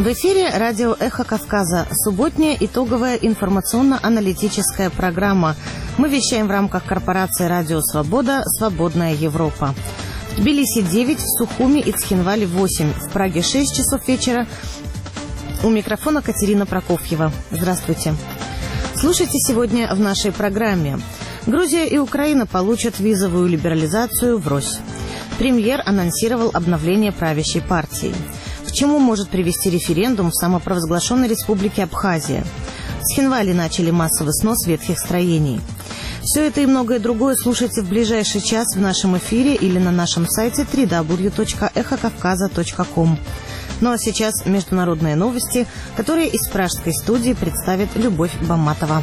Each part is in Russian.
В эфире радио «Эхо Кавказа», субботняя итоговая информационно-аналитическая программа. Мы вещаем в рамках корпорации «Радио Свобода. Свободная Европа». В Тбилиси 9, в Сухуми и Цхинвале 8, в Праге 6 часов вечера. У микрофона Катерина Прокофьева. Здравствуйте. Слушайте сегодня в нашей программе. Грузия и Украина получат визовую либерализацию врозь. Премьер анонсировал обновление правящей партии. К чему может привести референдум в самопровозглашенной республике Абхазия? В Цхинвале начали массовый снос ветхих строений. Все это и многое другое слушайте в ближайший час в нашем эфире или на нашем сайте www.эхокавказа.ком. Ну а сейчас международные новости, которые из пражской студии представит Любовь Баматова.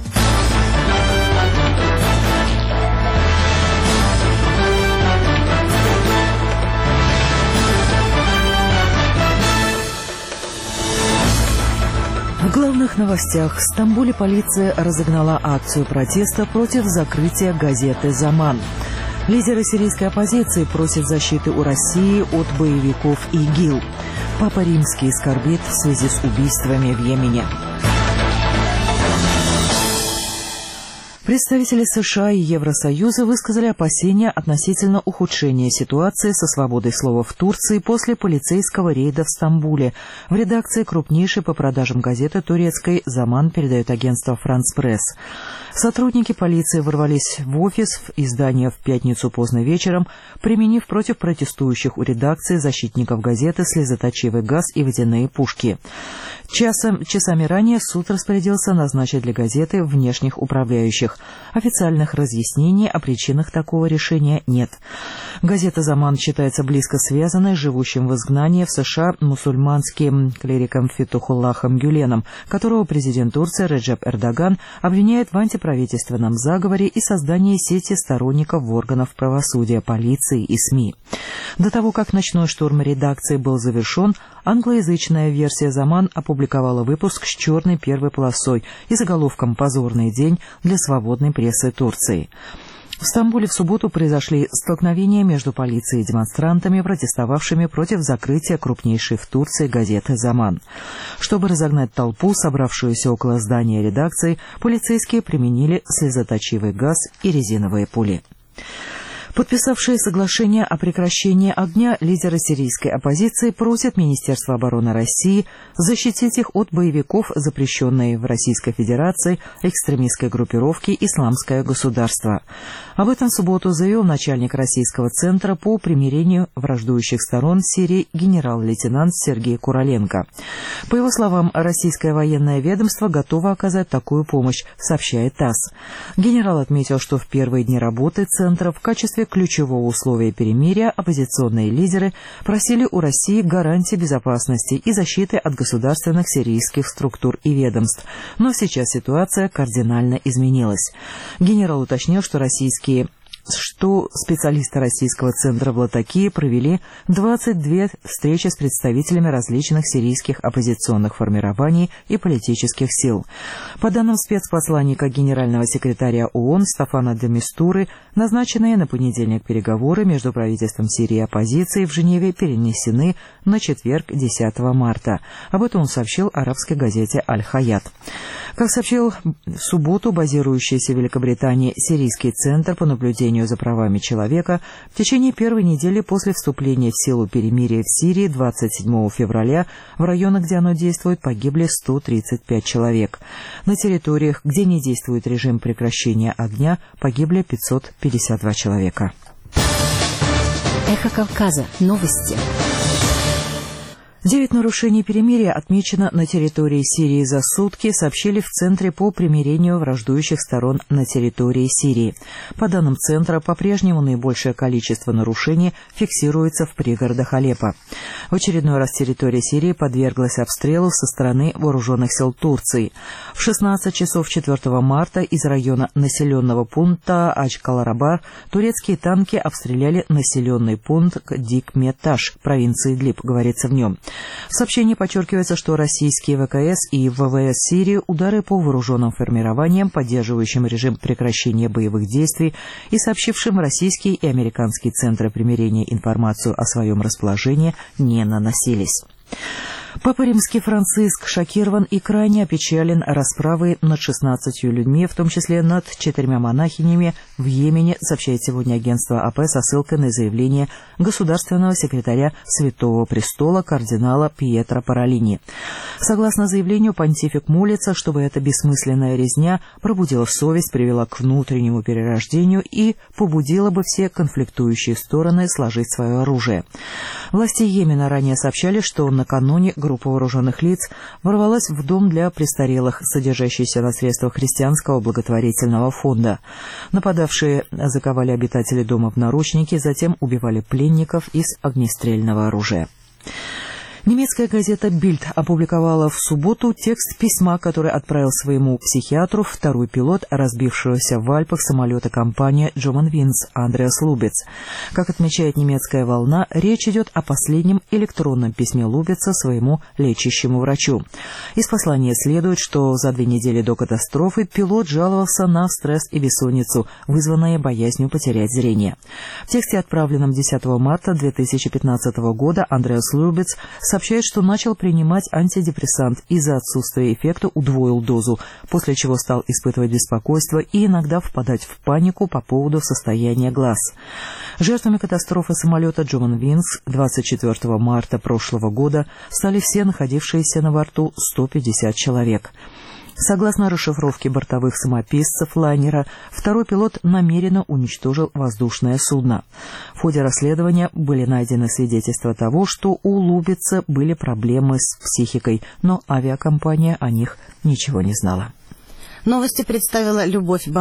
В главных новостях. В Стамбуле полиция разогнала акцию протеста против закрытия газеты «Заман». Лидеры сирийской оппозиции просят защиты у России от боевиков ИГИЛ. Папа Римский скорбит в связи с убийствами в Йемене. Представители США и Евросоюза высказали опасения относительно ухудшения ситуации со свободой слова в Турции после полицейского рейда в Стамбуле. В редакции крупнейшей по продажам газеты турецкой «Заман», передает агентство «Франс Пресс». Сотрудники полиции ворвались в офис издания в пятницу поздно вечером, применив против протестующих у редакции защитников газеты слезоточивый газ и водяные пушки. Часами ранее суд распорядился назначить для газеты внешних управляющих. Официальных разъяснений о причинах такого решения нет. Газета «Заман» считается близко связанной с живущим в изгнании в США мусульманским клириком Фетхуллахом Гюленом, которого президент Турции Реджеп Эрдоган обвиняет в антиправительственном заговоре и создании сети сторонников органов правосудия, полиции и СМИ. До того, как ночной штурм редакции был завершен, англоязычная версия «Заман» опубликовала выпуск с черной первой полосой и заголовком «Позорный день для свободной прессы Турции». В Стамбуле в субботу произошли столкновения между полицией и демонстрантами, протестовавшими против закрытия крупнейшей в Турции газеты «Заман». Чтобы разогнать толпу, собравшуюся около здания редакции, полицейские применили слезоточивый газ и резиновые пули. Подписавшие соглашение о прекращении огня лидеры сирийской оппозиции просят Министерство обороны России защитить их от боевиков, запрещенной в Российской Федерации экстремистской группировки «Исламское государство». Об этом в субботу заявил начальник Российского центра по примирению враждующих сторон Сирии генерал-лейтенант Сергей Куроленко. По его словам, российское военное ведомство готово оказать такую помощь, сообщает ТАСС. Генерал отметил, что в первые дни работы центра в качестве ключевого условия перемирия оппозиционные лидеры просили у России гарантии безопасности и защиты от государственных сирийских структур и ведомств. Но сейчас ситуация кардинально изменилась. Генерал уточнил, что специалисты Российского центра в Латакии провели 22 встречи с представителями различных сирийских оппозиционных формирований и политических сил. По данным спецпосланника генерального секретаря ООН Стафана де Мистуры, назначенные на понедельник переговоры между правительством Сирии и оппозицией в Женеве перенесены на четверг, 10 марта. Об этом он сообщил арабской газете «Аль-Хаят». Как сообщил в субботу базирующийся в Великобритании Сирийский центр по наблюдению за правами человека, в течение первой недели после вступления в силу перемирия в Сирии 27 февраля в районах, где оно действует, погибли 135 человек. На территориях, где не действует режим прекращения огня, погибли 552 человека. Эхо Кавказа. Новости. 9 нарушений перемирия отмечено на территории Сирии за сутки, сообщили в Центре по примирению враждующих сторон на территории Сирии. По данным Центра, по-прежнему наибольшее количество нарушений фиксируется в пригородах Алеппо. В очередной раз территория Сирии подверглась обстрелу со стороны вооруженных сил Турции. В 16 часов 4 марта из района населенного пункта Ач-Каларабар турецкие танки обстреляли населенный пункт Дикметаш провинции Идлиб, говорится в нем. В сообщении подчеркивается, что российские ВКС и ВВС Сирии удары по вооруженным формированиям, поддерживающим режим прекращения боевых действий и сообщившим российские и американские центры примирения информацию о своем расположении, не наносились. Папа Римский Франциск шокирован и крайне опечален расправой над 16 людьми, в том числе над 4 монахинями в Йемене, сообщает сегодня агентство АП со ссылкой на заявление государственного секретаря Святого Престола кардинала Пьетро Паролини. Согласно заявлению, понтифик молится, чтобы эта бессмысленная резня пробудила совесть, привела к внутреннему перерождению и побудила бы все конфликтующие стороны сложить свое оружие. Власти Йемена ранее сообщали, что накануне группа вооруженных лиц ворвалась в дом для престарелых, содержащийся на средствах христианского благотворительного фонда. Нападавшие заковали обитателей дома в наручники, затем убивали пленников из огнестрельного оружия. Немецкая газета «Бильд» опубликовала в субботу текст письма, который отправил своему психиатру второй пилот разбившегося в Альпах самолета компании Germanwings Андреас Лубец. Как отмечает немецкая «Волна», речь идет о последнем электронном письме Лубеца своему лечащему врачу. Из послания следует, что за 2 недели до катастрофы пилот жаловался на стресс и бессонницу, вызванные боязнью потерять зрение. В тексте, отправленном 10 марта 2015 года, Андреас Лубец сообщает, что начал принимать антидепрессант, из-за отсутствия эффекта удвоил дозу, после чего стал испытывать беспокойство и иногда впадать в панику по поводу состояния глаз. Жертвами катастрофы самолета Germanwings 24 марта прошлого года стали все находившиеся на борту 150 человек. Согласно расшифровке бортовых самописцев лайнера, второй пилот намеренно уничтожил воздушное судно. В ходе расследования были найдены свидетельства того, что у Лубеца были проблемы с психикой, но авиакомпания о них ничего не знала. Новости представила Любовь